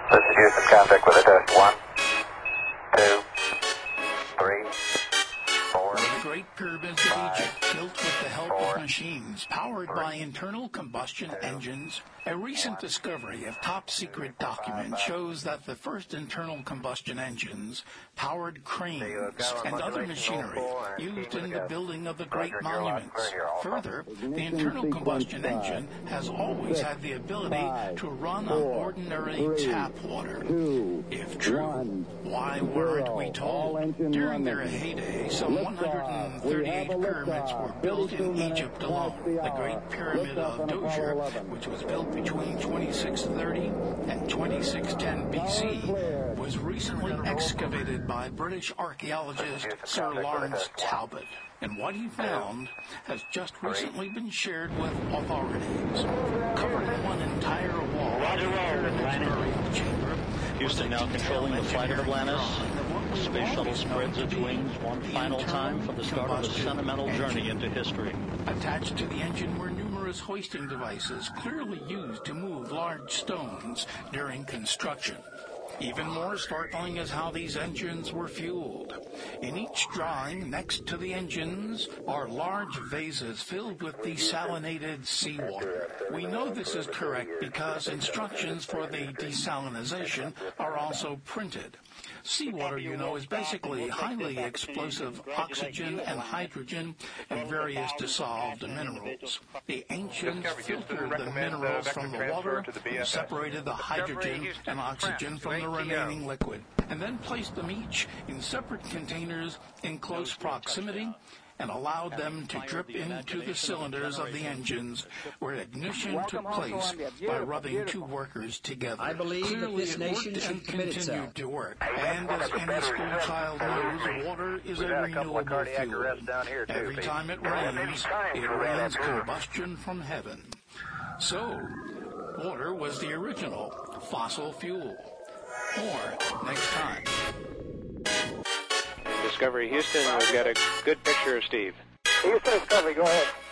This is Houston, contact with a test. 1, 2, 3, 4. The Great Pyramids of Egypt, built with the help of machines powered by internal combustion engines. A recent discovery of top-secret documents shows that the first internal combustion engines powered cranes and other machinery used in the building of the great monuments. Further, the internal combustion engine has always had the ability to run on ordinary tap water. If true, why weren't we told? During their heyday, some 138 pyramids were built in Egypt alone. The Great Pyramid of Djoser, which was built between 2630 and 2610 BC, was recently excavated by British archaeologist Sir Lawrence Talbot. And what he found has just recently been shared with authorities. Covering one entire wall of the pyramid's burial chamber. Houston now controlling the flight of Atlantis. The space shuttle spreads its wings one final time for the start of a sentimental journey into history. Attached to the engine were numerous hoisting devices clearly used to move large stones during construction. Even more startling is how these engines were fueled. In each drawing next to the engines are large vases filled with desalinated seawater. We know this is correct because instructions for the desalinization are also printed. Seawater, you know, is basically highly explosive oxygen and hydrogen and various dissolved minerals. The ancients filtered the minerals from the water and separated the hydrogen and oxygen from the remaining liquid, and then placed them each in separate containers in close proximity and allowed them to drip into the cylinders of the engines where ignition took place by rubbing two workers together. I believe Clearly, that this it nation worked should and commit itself. continued to work. And as any school child knows, water is a renewable fuel. Every time it rains combustion from heaven. So, water was the original fossil fuel. More next time. Discovery Houston, we've got a good picture of Steve. Houston, Discovery, go ahead.